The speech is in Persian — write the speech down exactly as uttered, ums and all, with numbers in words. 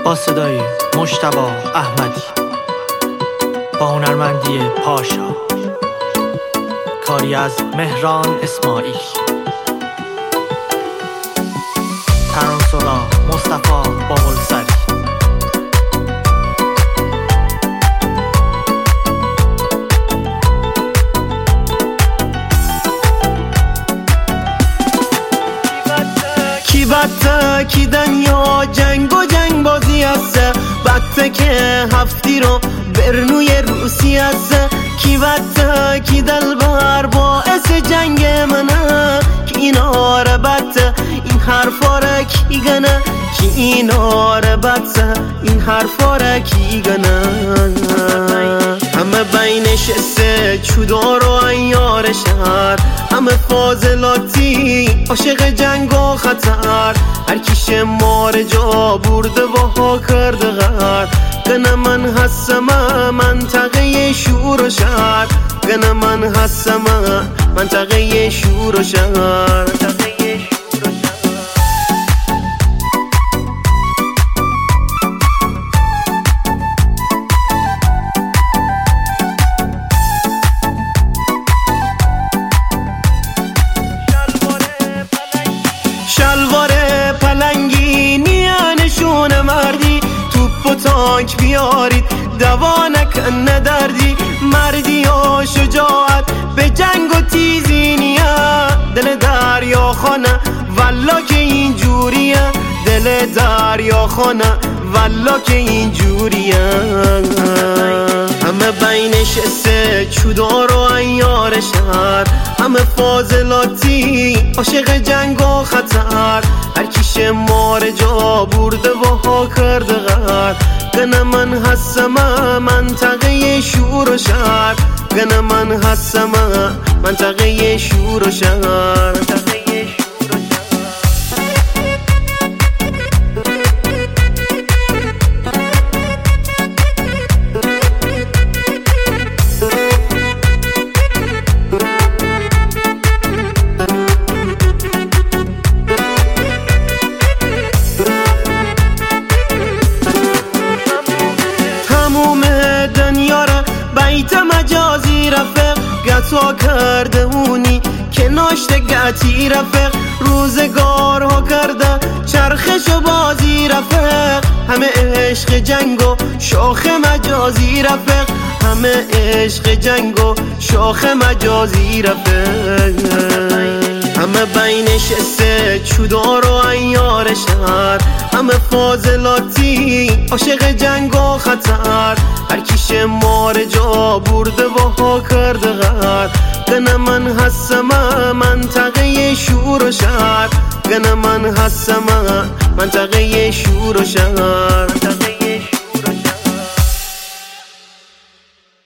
با صدای مجتبی احمدی، با هنرمندی پاشا، کاری از مهران اسماعیل، ترانسورا مصطفی بابلسری. کی بدته کی دنیا جنگ و جنگ بازی است، بدته که هفتی رو برنوی روسی است. کی بدته کی دلبر باعث جنگ منه، کی اینا رو بدته این حرفا رو کی گنه، کی اینا رو بدته این حرفا رو کی گنه. همه بینش سه چودار و ایار شهر، همه فاضلاتی عاشق جنگ و خطر. هر کیش مار جا برده و ها کرده غر، گنه من هستم منطقه شور و شهر، گنه من هستم منطقه شور و شهر. شلوار پلنگی نیانشون مردی، توپ و تانک بیارید دوا نکن دردی. مردی و شجاعت به جنگ و تیزی نیه، دل دریا خانه والا که این جوریه، دل دریا خانه والا که این جوریه. همه بینش سه چودار و ایار شهر، همه فاضلاتی عاشق جنگ و خطر. هر کیش مار جا برده و ها کرده غر، گنه من هستم منطقه شور و شهر، گنه من هستم منطقه شور و شهر. بیت مجازی رفق گتا کرده اونی که ناشته گتی رفق، روزگارها کرده چرخش و بازی رفق. همه عشق جنگ و شاخ مجازی رفق، همه عشق جنگ و شاخ مجازی رفق. همه بینش سه چودار و ایار شهر، همه فاضلاتی عاشق جنگ و خطر. هر کیش مار جا برده و ها کرده غر، گنه من هستم منطقه شور و شهر، گنه من هستم منطقه شور و شهر.